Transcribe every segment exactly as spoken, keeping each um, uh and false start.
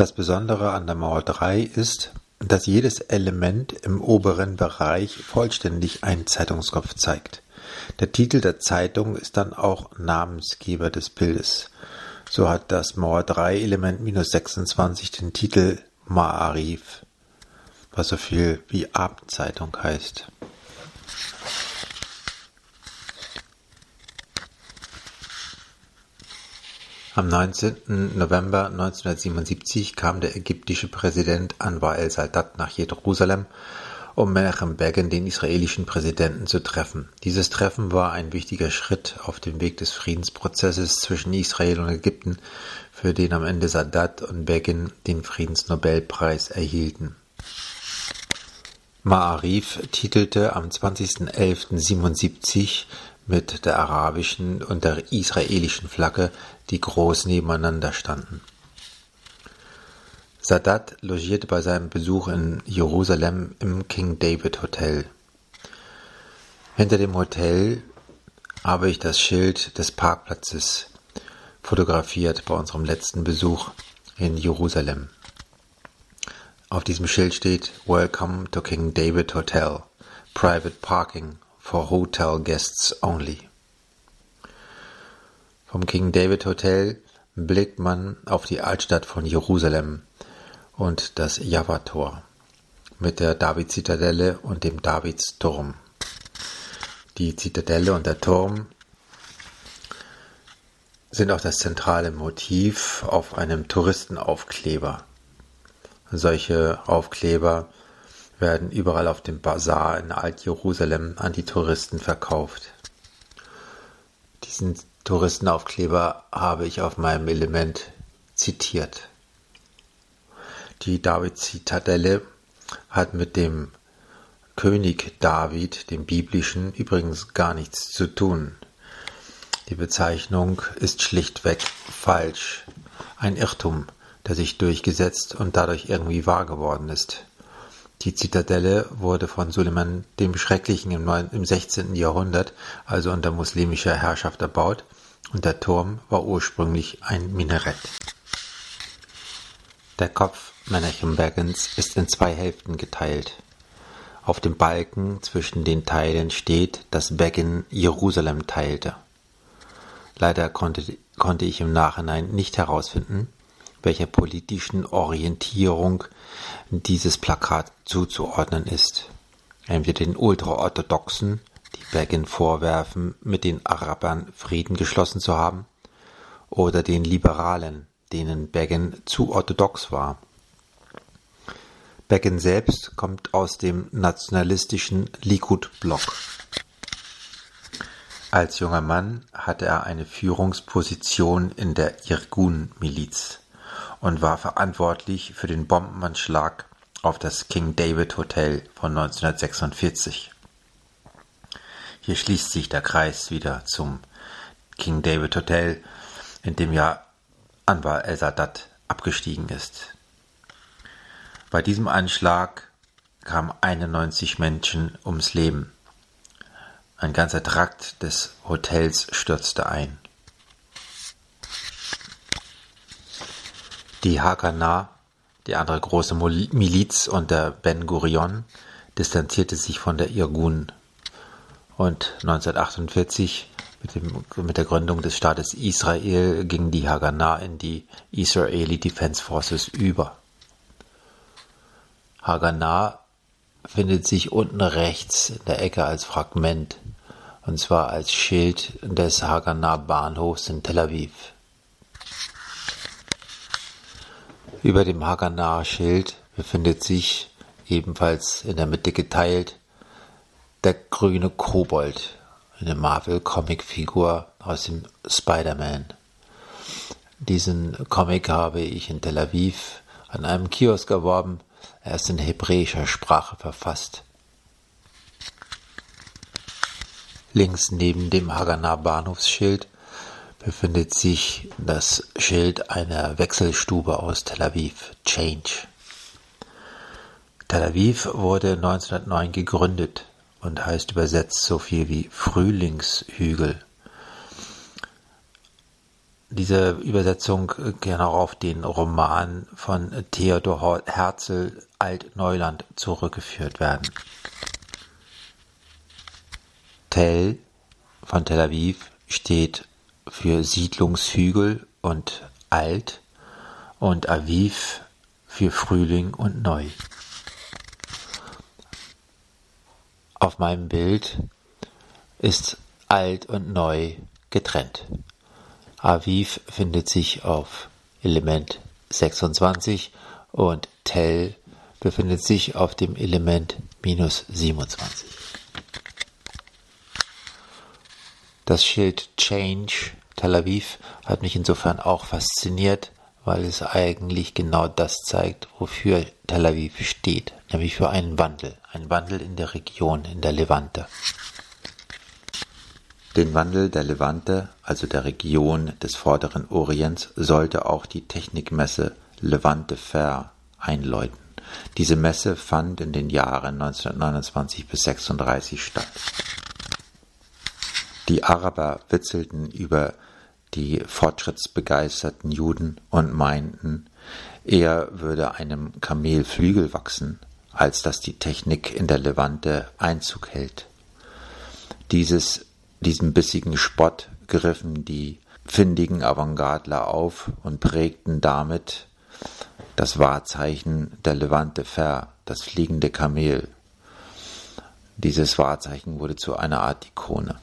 Das Besondere an der Mauer drei ist, dass jedes Element im oberen Bereich vollständig einen Zeitungskopf zeigt. Der Titel der Zeitung ist dann auch Namensgeber des Bildes. So hat das Mauer drei Element minus sechsundzwanzig den Titel Ma'arif, was so viel wie Abendzeitung heißt. Am neunzehnten November neunzehnhundertsiebenundsiebzig kam der ägyptische Präsident Anwar el-Sadat nach Jerusalem, um Menachem Begin, den israelischen Präsidenten, zu treffen. Dieses Treffen war ein wichtiger Schritt auf dem Weg des Friedensprozesses zwischen Israel und Ägypten, für den am Ende Sadat und Begin den Friedensnobelpreis erhielten. Ma'arif titelte am zwanzigsten elften siebenundsiebzig mit der arabischen und der israelischen Flagge, die groß nebeneinander standen. Sadat logierte bei seinem Besuch in Jerusalem im King David Hotel. Hinter dem Hotel habe ich das Schild des Parkplatzes fotografiert bei unserem letzten Besuch in Jerusalem. Auf diesem Schild steht Welcome to King David Hotel, Private Parking for Hotel Guests only. Vom King David Hotel blickt man auf die Altstadt von Jerusalem und das Jaffa-Tor mit der David-Zitadelle und dem Davidsturm. Die Zitadelle und der Turm sind auch das zentrale Motiv auf einem Touristenaufkleber. Solche Aufkleber werden überall auf dem Bazar in Alt-Jerusalem an die Touristen verkauft. Diesen Touristenaufkleber habe ich auf meinem Element zitiert. Die David-Zitadelle hat mit dem König David, dem biblischen, übrigens gar nichts zu tun. Die Bezeichnung ist schlichtweg falsch. Ein Irrtum, der sich durchgesetzt und dadurch irgendwie wahr geworden ist. Die Zitadelle wurde von Suleiman dem Schrecklichen im, im sechzehnten Jahrhundert, also unter muslimischer Herrschaft, erbaut, und der Turm war ursprünglich ein Minarett. Der Kopf Menachem Begins ist in zwei Hälften geteilt. Auf dem Balken zwischen den Teilen steht, dass Begin Jerusalem teilte. Leider konnte, konnte ich im Nachhinein nicht herausfinden, welcher politischen Orientierung dieses Plakat zuzuordnen ist. Entweder den Ultraorthodoxen, die Begin vorwerfen, mit den Arabern Frieden geschlossen zu haben, oder den Liberalen, denen Begin zu orthodox war. Begin selbst kommt aus dem nationalistischen Likud-Block. Als junger Mann hatte er eine Führungsposition in der Irgun-Miliz und war verantwortlich für den Bombenanschlag auf das King David Hotel von neunzehnhundertsechsundvierzig. Hier schließt sich der Kreis wieder zum King David Hotel, in dem ja Anwar el-Sadat abgestiegen ist. Bei diesem Anschlag kamen einundneunzig Menschen ums Leben. Ein ganzer Trakt des Hotels stürzte ein. Die Haganah, die andere große Miliz unter Ben Gurion, distanzierte sich von der Irgun und neunzehnhundertachtundvierzig mit, dem, mit der Gründung des Staates Israel ging die Haganah in die Israeli Defense Forces über. Haganah findet sich unten rechts in der Ecke als Fragment, und zwar als Schild des Haganah Bahnhofs in Tel Aviv. Über dem Haganah-Schild befindet sich, ebenfalls in der Mitte geteilt, der grüne Kobold, eine Marvel-Comic-Figur aus dem Spider-Man. Diesen Comic habe ich in Tel Aviv an einem Kiosk erworben. Er ist in hebräischer Sprache verfasst. Links neben dem Haganah Bahnhofsschild befindet sich das Schild einer Wechselstube aus Tel Aviv, Change. Tel Aviv wurde neunzehnhundertneun gegründet und heißt übersetzt so viel wie Frühlingshügel. diese Übersetzung kann auch auf den Roman von Theodor Herzl Alt-Neuland zurückgeführt werden. Tel von Tel Aviv steht für Siedlungshügel und alt und Aviv für Frühling und neu. Auf meinem Bild ist alt und neu getrennt. Aviv findet sich auf Element sechsundzwanzig und Tel befindet sich auf dem Element minus siebenundzwanzig. Das Schild Change Tel Aviv hat mich insofern auch fasziniert, weil es eigentlich genau das zeigt, wofür Tel Aviv steht, nämlich für einen Wandel, einen Wandel in der Region, in der Levante. Den Wandel der Levante, also der Region des Vorderen Orients, sollte auch die Technikmesse Levante Fair einläuten. Diese Messe fand in den Jahren neunzehnhundertneunundzwanzig bis sechsunddreißig statt. Die Araber witzelten über die fortschrittsbegeisterten Juden und meinten, eher würde einem Kamel Flügel wachsen, als dass die Technik in der Levante Einzug hält. Dieses Diesem bissigen Spott griffen die findigen Avantgardler auf und prägten damit das Wahrzeichen der Levante Fair, das fliegende Kamel. Dieses Wahrzeichen wurde zu einer Art Ikone.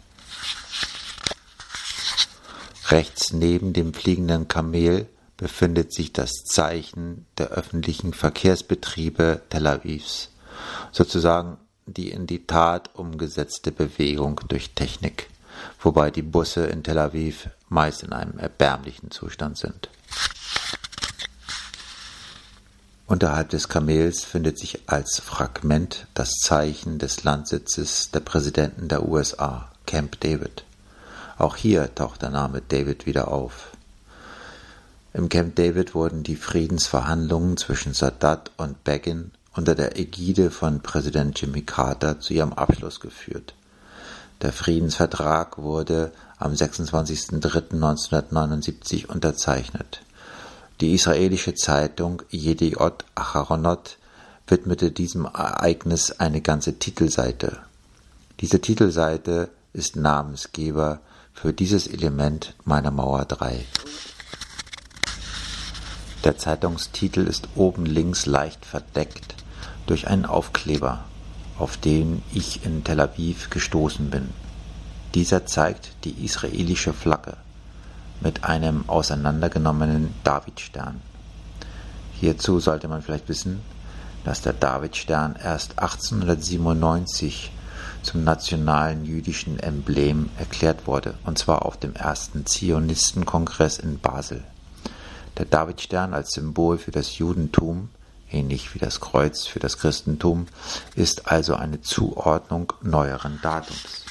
Rechts neben dem fliegenden Kamel befindet sich das Zeichen der öffentlichen Verkehrsbetriebe Tel Avivs, sozusagen die in die Tat umgesetzte Bewegung durch Technik, wobei die Busse in Tel Aviv meist in einem erbärmlichen Zustand sind. Unterhalb des Kamels findet sich als Fragment das Zeichen des Landsitzes der Präsidenten der U S A, Camp David. Auch hier taucht der Name David wieder auf. Im Camp David wurden die Friedensverhandlungen zwischen Sadat und Begin unter der Ägide von Präsident Jimmy Carter zu ihrem Abschluss geführt. Der Friedensvertrag wurde am sechsundzwanzigsten dritten neunzehnhundertneunundsiebzig unterzeichnet. Die israelische Zeitung Yediot Aharonot widmete diesem Ereignis eine ganze Titelseite. Diese Titelseite ist Namensgeber für dieses Element meiner Mauer drei. Der Zeitungstitel ist oben links leicht verdeckt durch einen Aufkleber, auf den ich in Tel Aviv gestoßen bin. Dieser zeigt die israelische Flagge mit einem auseinandergenommenen Davidstern. Hierzu sollte man vielleicht wissen, dass der Davidstern erst achtzehnhundertsiebenundneunzig zum nationalen jüdischen Emblem erklärt wurde, und zwar auf dem ersten Zionistenkongress in Basel. Der Davidstern als Symbol für das Judentum, ähnlich wie das Kreuz für das Christentum, ist also eine Zuordnung neueren Datums.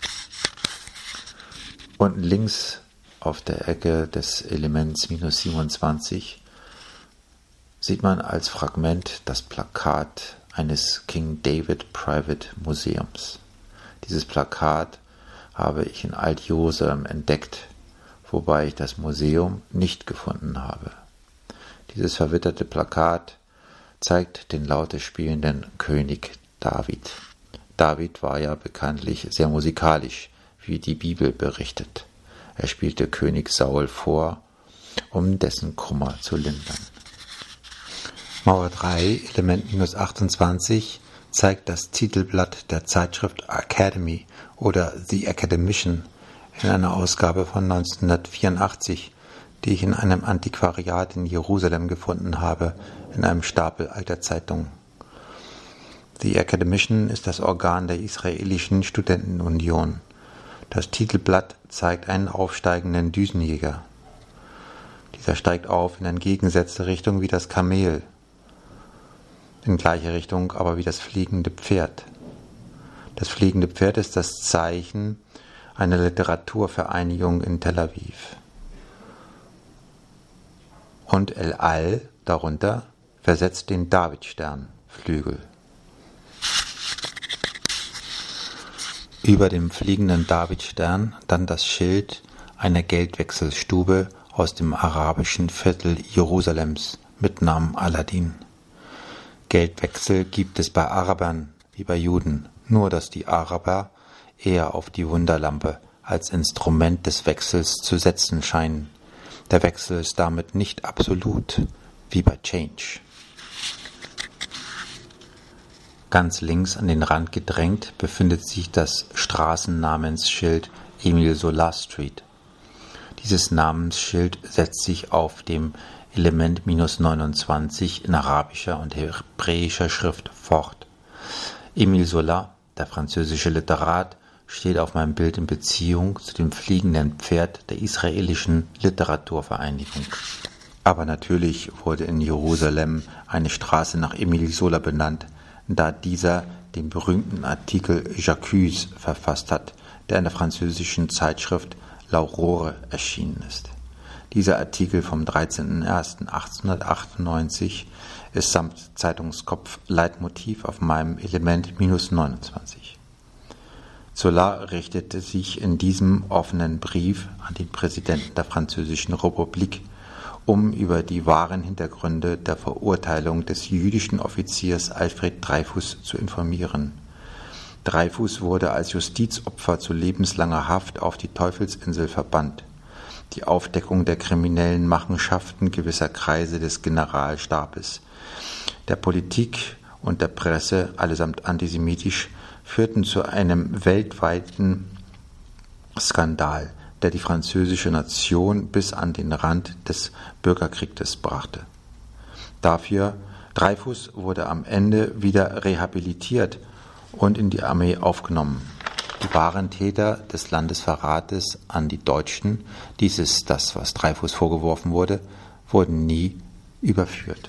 Unten links auf der Ecke des Elements minus siebenundzwanzig sieht man als Fragment das Plakat eines King David Private Museums. Dieses Plakat habe ich in Alt-Jerusalem entdeckt, wobei ich das Museum nicht gefunden habe. Dieses verwitterte Plakat zeigt den laute spielenden König David. David war ja bekanntlich sehr musikalisch, wie die Bibel berichtet. Er spielte König Saul vor, um dessen Kummer zu lindern. Mauer drei, Element minus achtundzwanzig, zeigt das Titelblatt der Zeitschrift Academy oder The Academician in einer Ausgabe von neunzehnhundertvierundachtzig, die ich in einem Antiquariat in Jerusalem gefunden habe, in einem Stapel alter Zeitungen. The Academician ist das Organ der israelischen Studentenunion. Das Titelblatt zeigt einen aufsteigenden Düsenjäger. Dieser steigt auf in entgegengesetzte Richtung wie das Kamel, in gleiche Richtung aber wie das fliegende Pferd. Das fliegende Pferd ist das Zeichen einer Literaturvereinigung in Tel Aviv. Und El Al darunter versetzt den Davidstern, Flügel. Über dem fliegenden Davidstern dann das Schild einer Geldwechselstube aus dem arabischen Viertel Jerusalems mit Namen Aladin. Geldwechsel gibt es bei Arabern wie bei Juden, nur dass die Araber eher auf die Wunderlampe als Instrument des Wechsels zu setzen scheinen. Der Wechsel ist damit nicht absolut, wie bei Change. Ganz links an den Rand gedrängt befindet sich das Straßennamensschild Emile Zola Street. Dieses Namensschild setzt sich auf dem Element minus neunundzwanzig in arabischer und hebräischer Schrift fort. Emile Zola, der französische Literat, steht auf meinem Bild in Beziehung zu dem fliegenden Pferd der israelischen Literaturvereinigung. Aber natürlich wurde in Jerusalem eine Straße nach Emile Zola benannt, da dieser den berühmten Artikel J'accuse verfasst hat, der in der französischen Zeitschrift L'Aurore erschienen ist. Dieser Artikel vom dreizehnten ersten achtzehnhundertachtundneunzig ist samt Zeitungskopf Leitmotiv auf meinem Element minus neunundzwanzig. Zola richtete sich in diesem offenen Brief an den Präsidenten der Französischen Republik, um über die wahren Hintergründe der Verurteilung des jüdischen Offiziers Alfred Dreyfus zu informieren. Dreyfus wurde als Justizopfer zu lebenslanger Haft auf die Teufelsinsel verbannt. Die Aufdeckung der kriminellen Machenschaften gewisser Kreise des Generalstabes, der Politik und der Presse, allesamt antisemitisch, führten zu einem weltweiten Skandal, der die französische Nation bis an den Rand des Bürgerkrieges brachte. Dafür, Dreyfus wurde am Ende wieder rehabilitiert und in die Armee aufgenommen. Die wahren Täter des Landesverrates an die Deutschen, dies ist das, was Dreyfus vorgeworfen wurde, wurden nie überführt.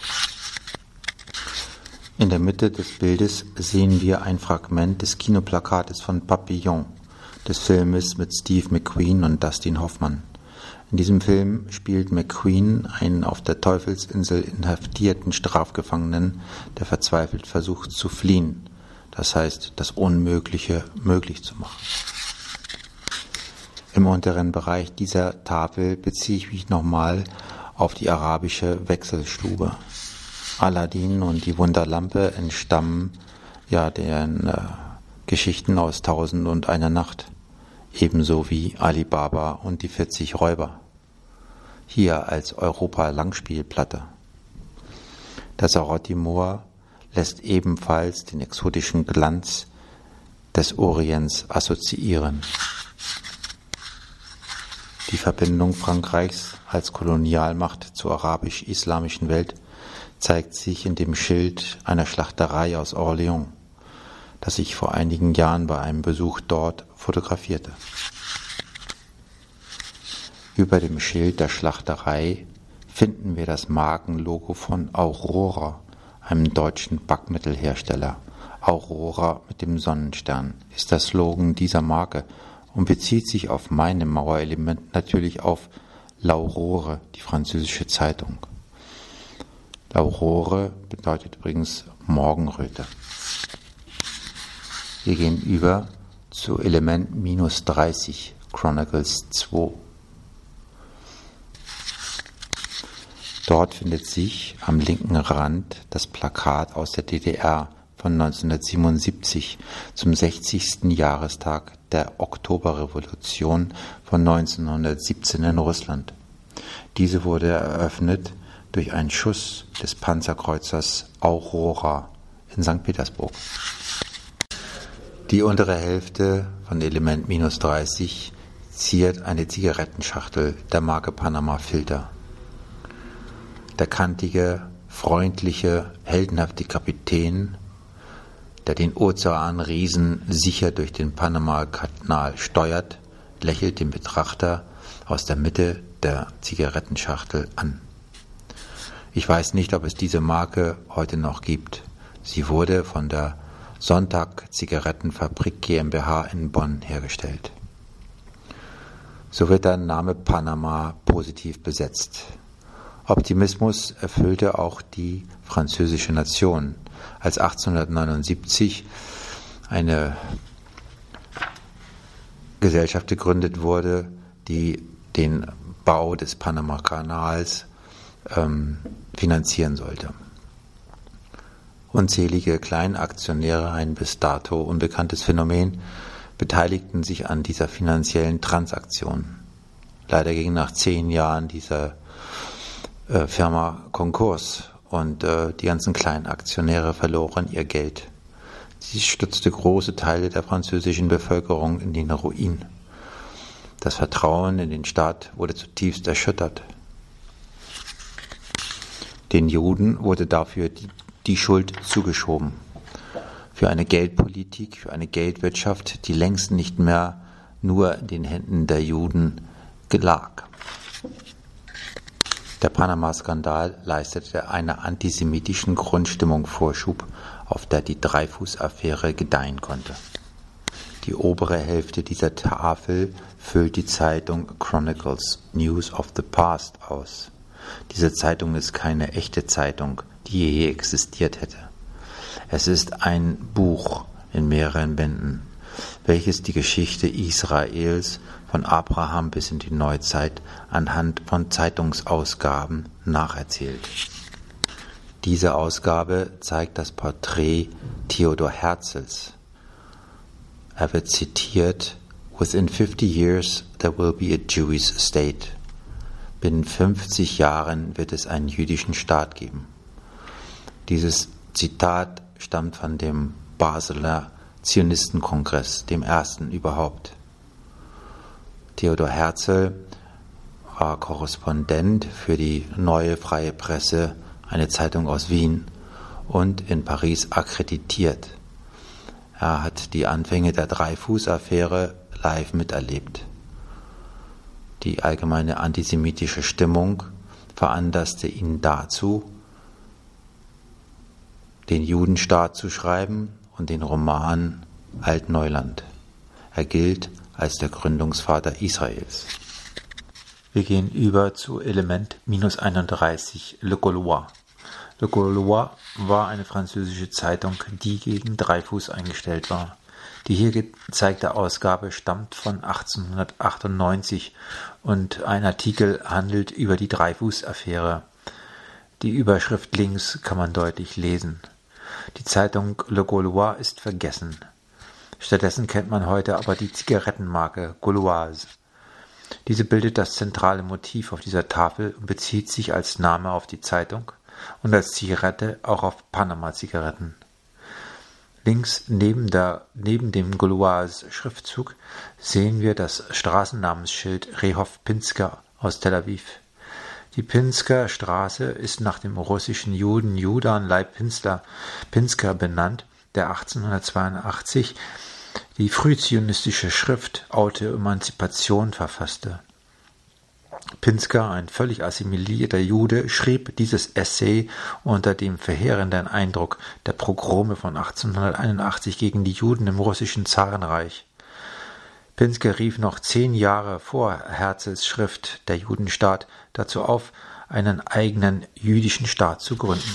In der Mitte des Bildes sehen wir ein Fragment des Kinoplakates von Papillon, des Filmes mit Steve McQueen und Dustin Hoffmann. In diesem Film spielt McQueen einen auf der Teufelsinsel inhaftierten Strafgefangenen, der verzweifelt versucht zu fliehen, das heißt, das Unmögliche möglich zu machen. Im unteren Bereich dieser Tafel beziehe ich mich nochmal auf die arabische Wechselstube. Aladin und die Wunderlampe entstammen ja den äh, Geschichten aus Tausend und einer Nacht, ebenso wie Ali Baba und die vierzig Räuber, hier als Europa-Langspielplatte. Das Sarotti-Moor lässt ebenfalls den exotischen Glanz des Orients assoziieren. Die Verbindung Frankreichs als Kolonialmacht zur arabisch-islamischen Welt zeigt sich in dem Schild einer Schlachterei aus Orléans, das ich vor einigen Jahren bei einem Besuch dort fotografierte. Über dem Schild der Schlachterei finden wir das Markenlogo von Aurora, einem deutschen Backmittelhersteller. Aurora mit dem Sonnenstern ist der Slogan dieser Marke und bezieht sich auf meine Mauerelement natürlich auf L'Aurore, die französische Zeitung. L'Aurore bedeutet übrigens Morgenröte. Wir gehen über zu Element minus dreißig, Chronicles zwei. Dort findet sich am linken Rand das Plakat aus der D D R von neunzehnhundertsiebenundsiebzig zum sechzigsten Jahrestag der Oktoberrevolution von neunzehnhundertsiebzehn in Russland. Diese wurde eröffnet durch einen Schuss des Panzerkreuzers Aurora in Sankt Petersburg. Die untere Hälfte von Element minus dreißig ziert eine Zigarettenschachtel der Marke Panama Filter. Der kantige, freundliche, heldenhafte Kapitän, der den Ozeanriesen sicher durch den Panama-Kanal steuert, lächelt den Betrachter aus der Mitte der Zigarettenschachtel an. Ich weiß nicht, ob es diese Marke heute noch gibt. Sie wurde von der Sonntag Zigarettenfabrik GmbH in Bonn hergestellt. So wird der Name Panama positiv besetzt. Optimismus erfüllte auch die französische Nation, als achtzehnhundertneunundsiebzig eine Gesellschaft gegründet wurde, die den Bau des Panama-Kanals ähm, finanzieren sollte. Unzählige Kleinaktionäre, ein bis dato unbekanntes Phänomen, beteiligten sich an dieser finanziellen Transaktion. Leider ging nach zehn Jahren diese äh, Firma Konkurs und äh, die ganzen kleinen Aktionäre verloren ihr Geld. Sie stürzte große Teile der französischen Bevölkerung in den Ruin. Das Vertrauen in den Staat wurde zutiefst erschüttert. Den Juden wurde dafür die, die Schuld zugeschoben. Für eine Geldpolitik, für eine Geldwirtschaft, die längst nicht mehr nur in den Händen der Juden lag. Der Panama-Skandal leistete einer antisemitischen Grundstimmung Vorschub, auf der die Dreyfus-Affäre gedeihen konnte. Die obere Hälfte dieser Tafel füllt die Zeitung Chronicles News of the Past aus. Diese Zeitung ist keine echte Zeitung, die je existiert hätte. Es ist ein Buch in mehreren Bänden, welches die Geschichte Israels von Abraham bis in die Neuzeit anhand von Zeitungsausgaben nacherzählt. Diese Ausgabe zeigt das Porträt Theodor Herzls. Er wird zitiert: Within fifty years there will be a Jewish state. Binnen fünfzig Jahren wird es einen jüdischen Staat geben. Dieses Zitat stammt von dem Basler Zionistenkongress, dem ersten überhaupt. Theodor Herzl war Korrespondent für die Neue Freie Presse, eine Zeitung aus Wien, und in Paris akkreditiert. Er hat die Anfänge der Dreyfus-Affäre live miterlebt. Die allgemeine antisemitische Stimmung veranlasste ihn dazu, den Judenstaat zu schreiben und den Roman Altneuland. Er gilt als der Gründungsvater Israels. Wir gehen über zu Element minus einunddreißig, Le Gaulois. Le Gaulois war eine französische Zeitung, die gegen Dreyfus eingestellt war. Die hier gezeigte Ausgabe stammt von achtzehnhundertachtundneunzig und ein Artikel handelt über die Dreyfus-Affäre. Die Überschrift links kann man deutlich lesen. Die Zeitung Le Gaulois ist vergessen. Stattdessen kennt man heute aber die Zigarettenmarke Gauloise. Diese bildet das zentrale Motiv auf dieser Tafel und bezieht sich als Name auf die Zeitung und als Zigarette auch auf Panama-Zigaretten. Links neben, der, neben dem Gauloise-Schriftzug sehen wir das Straßennamensschild Rehov Pinsker aus Tel Aviv. Die Pinsker Straße ist nach dem russischen Juden Judan Leib Pinsker, Pinsker benannt, der achtzehnhundertzweiundachtzig die frühzionistische Schrift Auto-Emanzipation verfasste. Pinsker, ein völlig assimilierter Jude, schrieb dieses Essay unter dem verheerenden Eindruck der Pogrome von achtzehnhunderteinundachtzig gegen die Juden im russischen Zarenreich. Pinsker rief noch zehn Jahre vor Herzls Schrift Der Judenstaat dazu auf, einen eigenen jüdischen Staat zu gründen.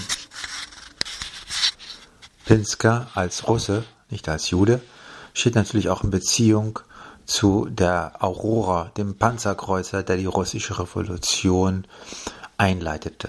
Pinsker als Russe, nicht als Jude, steht natürlich auch in Beziehung zu der Aurora, dem Panzerkreuzer, der die russische Revolution einleitete.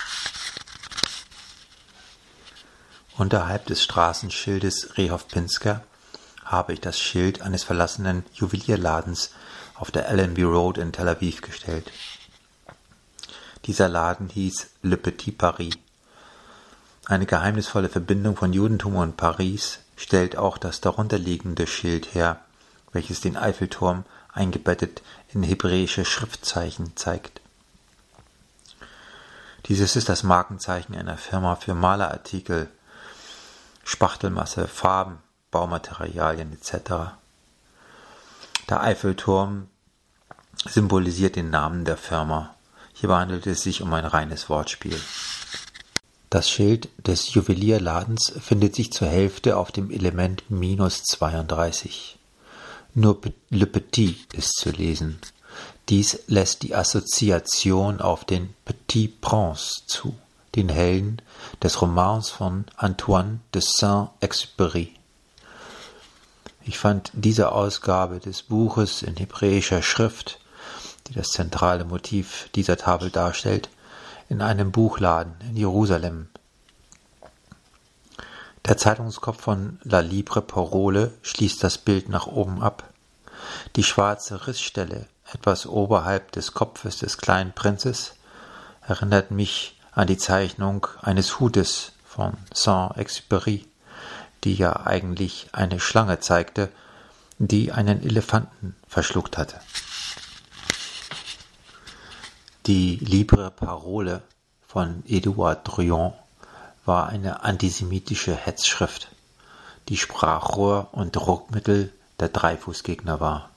Unterhalb des Straßenschildes Rehov Pinsker habe ich das Schild eines verlassenen Juwelierladens auf der Allenby Road in Tel Aviv gestellt. Dieser Laden hieß Le Petit Paris. Eine geheimnisvolle Verbindung von Judentum und Paris stellt auch das darunterliegende Schild her, welches den Eiffelturm eingebettet in hebräische Schriftzeichen zeigt. Dieses ist das Markenzeichen einer Firma für Malerartikel, Spachtelmasse, Farben, Baumaterialien et cetera. Der Eiffelturm symbolisiert den Namen der Firma. Hierbei handelt es sich um ein reines Wortspiel. Das Schild des Juwelierladens findet sich zur Hälfte auf dem Element minus zweiunddreißig. Nur Le Petit ist zu lesen. Dies lässt die Assoziation auf den Petit Prince zu, den Helden des Romans von Antoine de Saint-Exupéry. Ich fand diese Ausgabe des Buches in hebräischer Schrift, die das zentrale Motiv dieser Tafel darstellt, in einem Buchladen in Jerusalem. Der Zeitungskopf von La Libre Parole schließt das Bild nach oben ab. Die schwarze Rissstelle etwas oberhalb des Kopfes des kleinen Prinzes erinnert mich an die Zeichnung eines Hutes von Saint-Exupéry, die ja eigentlich eine Schlange zeigte, die einen Elefanten verschluckt hatte. Die Libre Parole von Edouard Druon war eine antisemitische Hetzschrift, die Sprachrohr und Druckmittel der Dreyfus-Gegner war.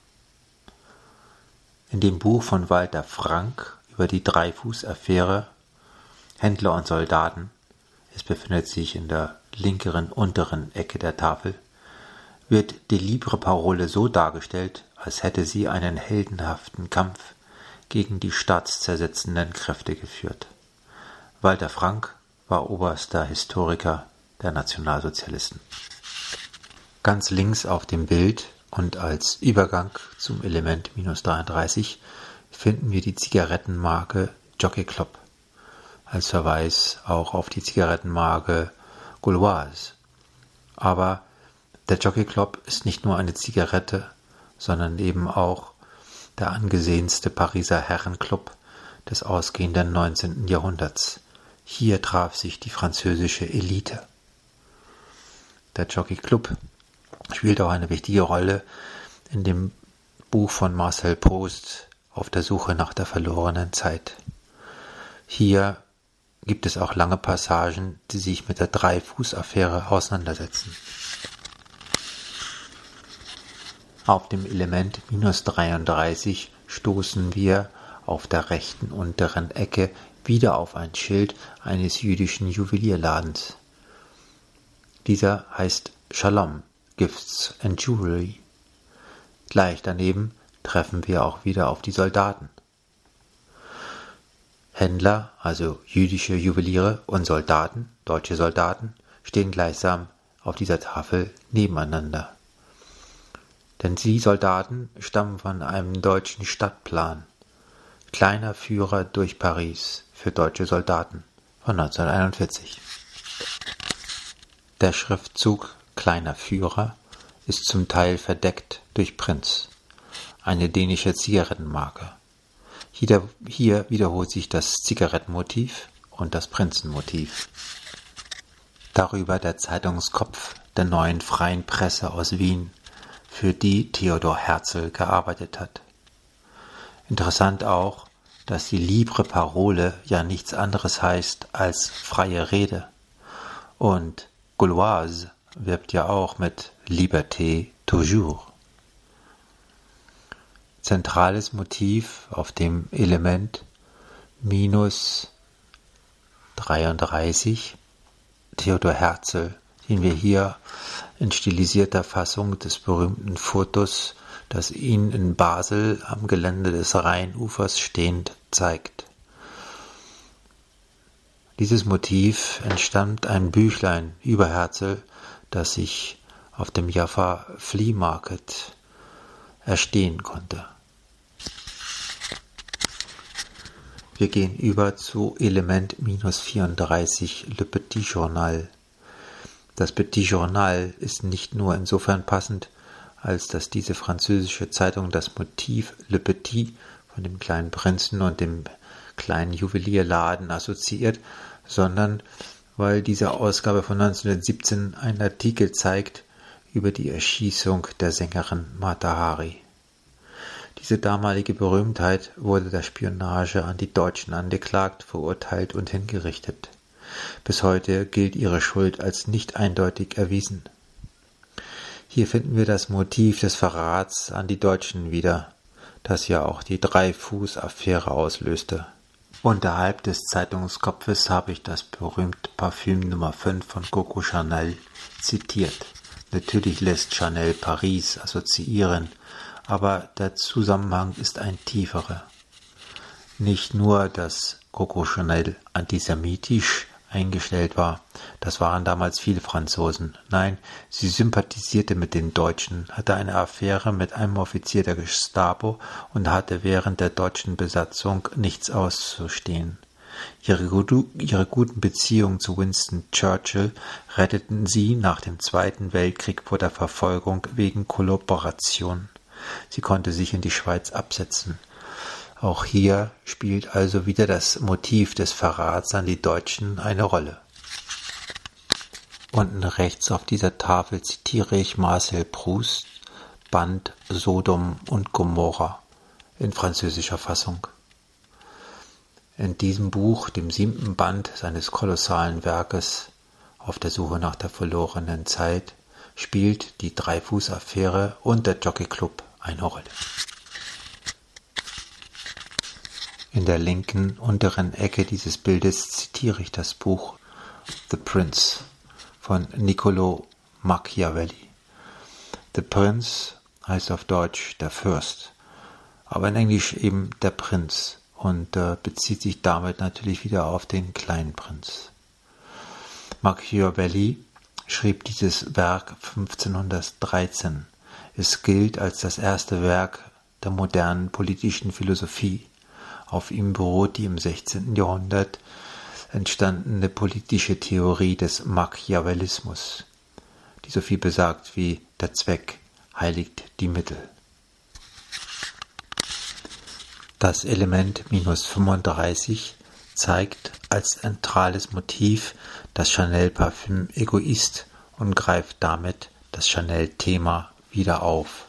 In dem Buch von Walter Frank über die Dreyfus-Affäre Händler und Soldaten, es befindet sich in der linkeren unteren Ecke der Tafel, wird die Libre Parole so dargestellt, als hätte sie einen heldenhaften Kampf gegen die staatszersetzenden Kräfte geführt. Walter Frank war oberster Historiker der Nationalsozialisten. Ganz links auf dem Bild und als Übergang zum Element minus dreiunddreißig finden wir die Zigarettenmarke Jockey Club, als Verweis auch auf die Zigarettenmarke Gauloise. Aber der Jockey Club ist nicht nur eine Zigarette, sondern eben auch der angesehenste Pariser Herrenclub des ausgehenden neunzehnten Jahrhunderts. Hier traf sich die französische Elite. Der Jockey Club spielt auch eine wichtige Rolle in dem Buch von Marcel Proust Auf der Suche nach der verlorenen Zeit. Hier gibt es auch lange Passagen, die sich mit der Dreyfus-Affäre auseinandersetzen. Auf dem Element minus dreiunddreißig stoßen wir auf der rechten unteren Ecke wieder auf ein Schild eines jüdischen Juwelierladens. Dieser heißt Shalom, Gifts and Jewelry. Gleich daneben treffen wir auch wieder auf die Soldaten. Händler, also jüdische Juweliere, und Soldaten, deutsche Soldaten, stehen gleichsam auf dieser Tafel nebeneinander. Denn die Soldaten stammen von einem deutschen Stadtplan, Kleiner Führer durch Paris für deutsche Soldaten von neunzehnhunderteinundvierzig. Der Schriftzug Kleiner Führer ist zum Teil verdeckt durch Prinz, eine dänische Zigarettenmarke. Hier, hier wiederholt sich das Zigarettenmotiv und das Prinzenmotiv. Darüber der Zeitungskopf der Neuen Freien Presse aus Wien, für die Theodor Herzl gearbeitet hat. Interessant auch, dass die Libre Parole ja nichts anderes heißt als freie Rede. Und Gauloise wirbt ja auch mit Liberté toujours. Zentrales Motiv auf dem Element minus dreiunddreißig, Theodor Herzl, den wir hier in stilisierter Fassung des berühmten Fotos, das ihn in Basel am Gelände des Rheinufers stehend zeigt. Dieses Motiv entstammt einem Büchlein über Herzl, das sich auf dem Jaffa Flea Market erstehen konnte. Wir gehen über zu Element minus vierunddreißig, Le Petit Journal. Das Petit Journal ist nicht nur insofern passend, als dass diese französische Zeitung das Motiv Le Petit von dem kleinen Prinzen und dem kleinen Juwelierladen assoziiert, sondern weil diese Ausgabe von neunzehnhundertsiebzehn einen Artikel zeigt über die Erschießung der Sängerin Mata Hari. Diese damalige Berühmtheit wurde der Spionage an die Deutschen angeklagt, verurteilt und hingerichtet. Bis heute gilt ihre Schuld als nicht eindeutig erwiesen. Hier finden wir das Motiv des Verrats an die Deutschen wieder, das ja auch die Dreyfus-Affäre auslöste. Unterhalb des Zeitungskopfes habe ich das berühmte Parfüm Nummer fünf von Coco Chanel zitiert. Natürlich lässt Chanel Paris assoziieren, aber der Zusammenhang ist ein tieferer. Nicht nur, dass Coco Chanel antisemitisch eingestellt war. Das waren damals viele Franzosen. Nein, sie sympathisierte mit den Deutschen, hatte eine Affäre mit einem Offizier der Gestapo und hatte während der deutschen Besatzung nichts auszustehen. Ihre, ihre guten Beziehungen zu Winston Churchill retteten sie nach dem Zweiten Weltkrieg vor der Verfolgung wegen Kollaboration. Sie konnte sich in die Schweiz absetzen. Auch hier spielt also wieder das Motiv des Verrats an die Deutschen eine Rolle. Unten rechts auf dieser Tafel zitiere ich Marcel Proust, Band Sodom und Gomorra in französischer Fassung. In diesem Buch, dem siebten Band seines kolossalen Werkes Auf der Suche nach der verlorenen Zeit, spielt die Dreyfus-Affäre und der Jockey-Club eine Rolle. In der linken unteren Ecke dieses Bildes zitiere ich das Buch The Prince von Niccolò Machiavelli. The Prince heißt auf Deutsch der Fürst, aber in Englisch eben der Prinz und äh, bezieht sich damit natürlich wieder auf den kleinen Prinz. Machiavelli schrieb dieses Werk fünfzehnhundertdreizehn. Es gilt als das erste Werk der modernen politischen Philosophie. Auf ihm beruht die im sechzehnten Jahrhundert entstandene politische Theorie des Machiavellismus, die so viel besagt wie der Zweck heiligt die Mittel. Das Element minus fünfunddreißig zeigt als zentrales Motiv das Chanel-Parfüm Egoist und greift damit das Chanel-Thema wieder auf.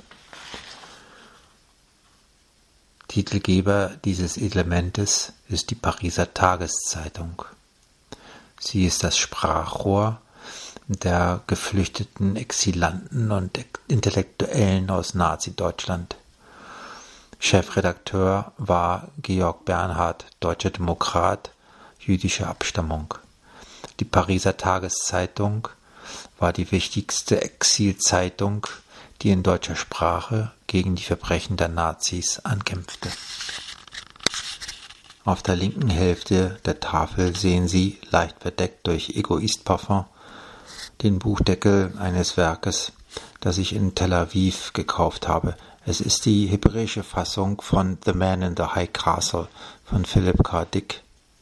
Titelgeber dieses Elementes ist die Pariser Tageszeitung. Sie ist das Sprachrohr der geflüchteten Exilanten und Intellektuellen aus Nazi-Deutschland. Chefredakteur war Georg Bernhard, deutscher Demokrat, jüdischer Abstammung. Die Pariser Tageszeitung war die wichtigste Exilzeitung, die in deutscher Sprache gegen die Verbrechen der Nazis ankämpfte. Auf der linken Hälfte der Tafel sehen Sie, leicht verdeckt durch Egoist-Parfum, den Buchdeckel eines Werkes, das ich in Tel Aviv gekauft habe. Es ist die hebräische Fassung von The Man in the High Castle von Philip K. Dick.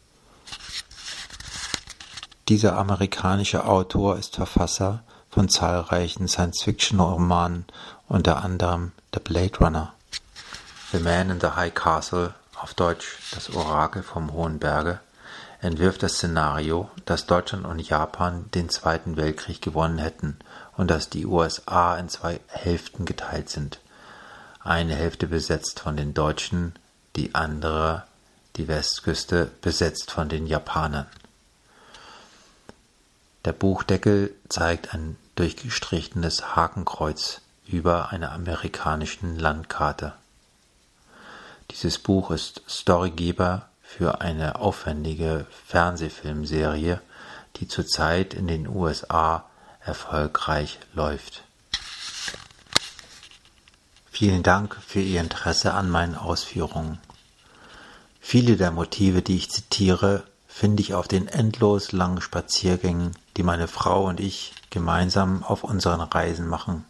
Dieser amerikanische Autor ist Verfasser von zahlreichen Science-Fiction-Romanen, unter anderem The Blade Runner. The Man in the High Castle, auf Deutsch Das Orakel vom Hohen Berge, entwirft das Szenario, dass Deutschland und Japan den Zweiten Weltkrieg gewonnen hätten und dass die U S A in zwei Hälften geteilt sind. Eine Hälfte besetzt von den Deutschen, die andere, die Westküste, besetzt von den Japanern. Der Buchdeckel zeigt ein durchgestrichenes Hakenkreuz über einer amerikanischen Landkarte. Dieses Buch ist Storygeber für eine aufwendige Fernsehfilmserie, die zurzeit in den U S A erfolgreich läuft. Vielen Dank für Ihr Interesse an meinen Ausführungen. Viele der Motive, die ich zitiere, finde ich auf den endlos langen Spaziergängen, die meine Frau und ich gemeinsam auf unseren Reisen machen.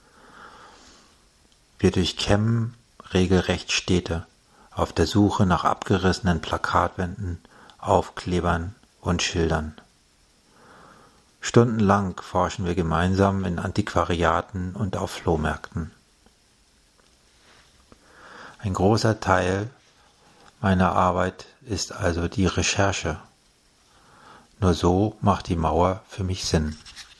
Wir durchkämmen regelrecht Städte, auf der Suche nach abgerissenen Plakatwänden, Aufklebern und Schildern. Stundenlang forschen wir gemeinsam in Antiquariaten und auf Flohmärkten. Ein großer Teil meiner Arbeit ist also die Recherche. Nur so macht die Mauer für mich Sinn.